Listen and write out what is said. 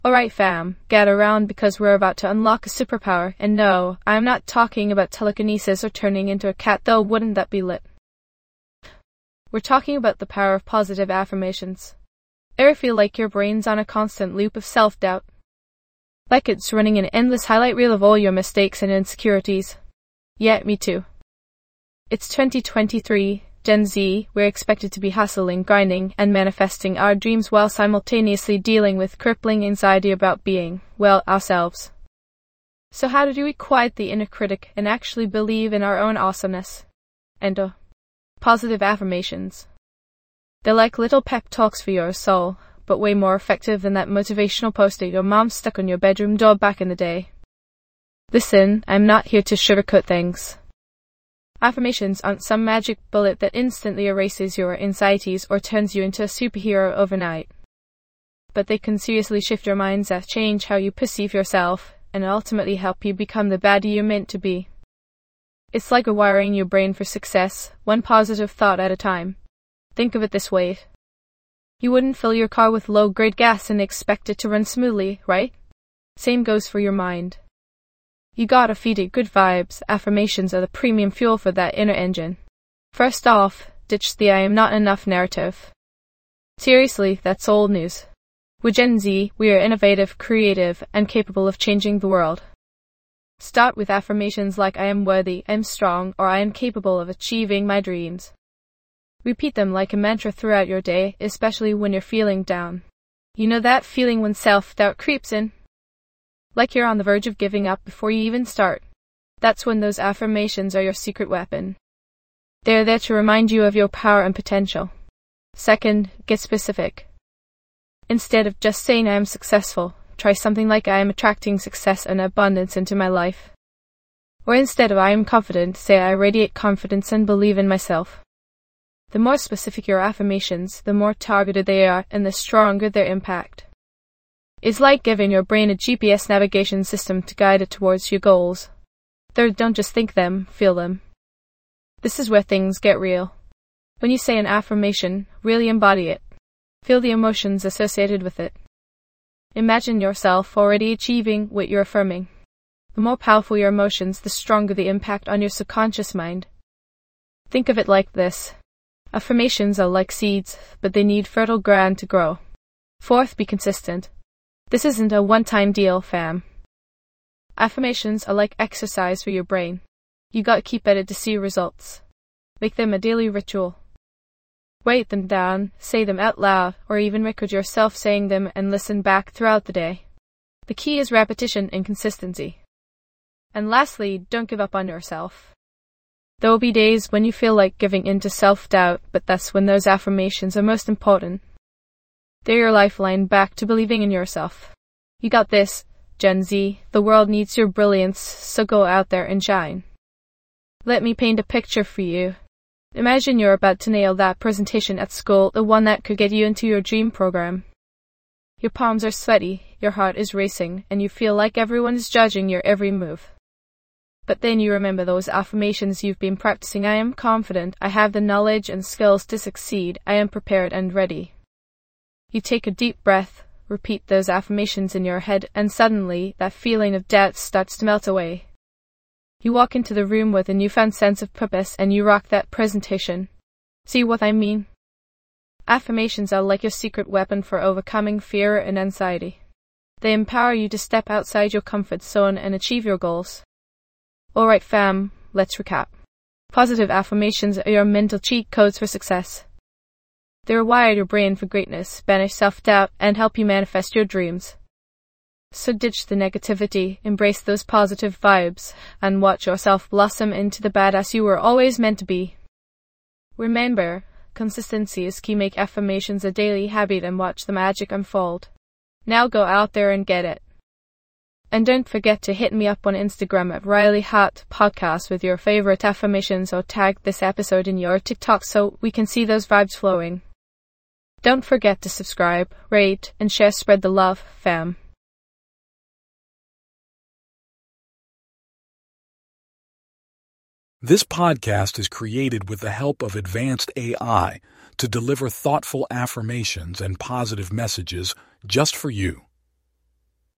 Alright fam, get around because we're about to unlock a superpower, and no, I'm not talking about telekinesis or turning into a cat, though wouldn't that be lit? We're talking about the power of positive affirmations. Ever feel like your brain's on a constant loop of self-doubt? Like it's running an endless highlight reel of all your mistakes and insecurities? Yeah, me too. It's 2023, Gen Z, we're expected to be hustling, grinding, and manifesting our dreams while simultaneously dealing with crippling anxiety about being, well, ourselves. So how do we quiet the inner critic and actually believe in our own awesomeness? Enter positive affirmations. They're like little pep talks for your soul, but way more effective than that motivational poster your mom stuck on your bedroom door back in the day. Listen, I'm not here to sugarcoat things. Affirmations aren't some magic bullet that instantly erases your anxieties or turns you into a superhero overnight. But they can seriously shift your mindset, change how you perceive yourself, and ultimately help you become the baddie you're meant to be. It's like rewiring your brain for success, one positive thought at a time. Think of it this way. You wouldn't fill your car with low-grade gas and expect it to run smoothly, right? Same goes for your mind. You gotta feed it good vibes. Affirmations are the premium fuel for that inner engine. First off, ditch the I am not enough narrative. Seriously, that's old news. With Gen Z, we are innovative, creative, and capable of changing the world. Start with affirmations like I am worthy, I am strong, or I am capable of achieving my dreams. Repeat them like a mantra throughout your day, especially when you're feeling down. You know that feeling when self-doubt creeps in? Like you're on the verge of giving up before you even start. That's when those affirmations are your secret weapon. They're there to remind you of your power and potential. Second, get specific. Instead of just saying I am successful, try something like I am attracting success and abundance into my life. Or instead of I am confident, say I radiate confidence and believe in myself. The more specific your affirmations, the more targeted they are and the stronger their impact. It's like giving your brain a GPS navigation system to guide it towards your goals. Third, don't just think them, feel them. This is where things get real. When you say an affirmation, really embody it. Feel the emotions associated with it. Imagine yourself already achieving what you're affirming. The more powerful your emotions, the stronger the impact on your subconscious mind. Think of it like this. Affirmations are like seeds, but they need fertile ground to grow. Fourth, be consistent. This isn't a one-time deal, fam. Affirmations are like exercise for your brain. You gotta keep at it to see results. Make them a daily ritual. Write them down, say them out loud, or even record yourself saying them and listen back throughout the day. The key is repetition and consistency. And lastly, don't give up on yourself. There will be days when you feel like giving in to self-doubt, but that's when those affirmations are most important. They're your lifeline back to believing in yourself. You got this, Gen Z. The world needs your brilliance, so go out there and shine. Let me paint a picture for you. Imagine you're about to nail that presentation at school, the one that could get you into your dream program. Your palms are sweaty, your heart is racing, and you feel like everyone is judging your every move. But then you remember those affirmations you've been practicing. I am confident, I have the knowledge and skills to succeed, I am prepared and ready. You take a deep breath, repeat those affirmations in your head, and suddenly, that feeling of doubt starts to melt away. You walk into the room with a newfound sense of purpose and you rock that presentation. See what I mean? Affirmations are like your secret weapon for overcoming fear and anxiety. They empower you to step outside your comfort zone and achieve your goals. Alright fam, let's recap. Positive affirmations are your mental cheat codes for success. They rewire your brain for greatness, banish self-doubt, and help you manifest your dreams. So ditch the negativity, embrace those positive vibes, and watch yourself blossom into the badass you were always meant to be. Remember, consistency is key. Make affirmations a daily habit and watch the magic unfold. Now go out there and get it. And don't forget to hit me up on Instagram at Riley Hot Podcast with your favorite affirmations, or tag this episode in your TikTok so we can see those vibes flowing. Don't forget to subscribe, rate, and share. Spread the love, fam. This podcast is created with the help of advanced AI to deliver thoughtful affirmations and positive messages just for you.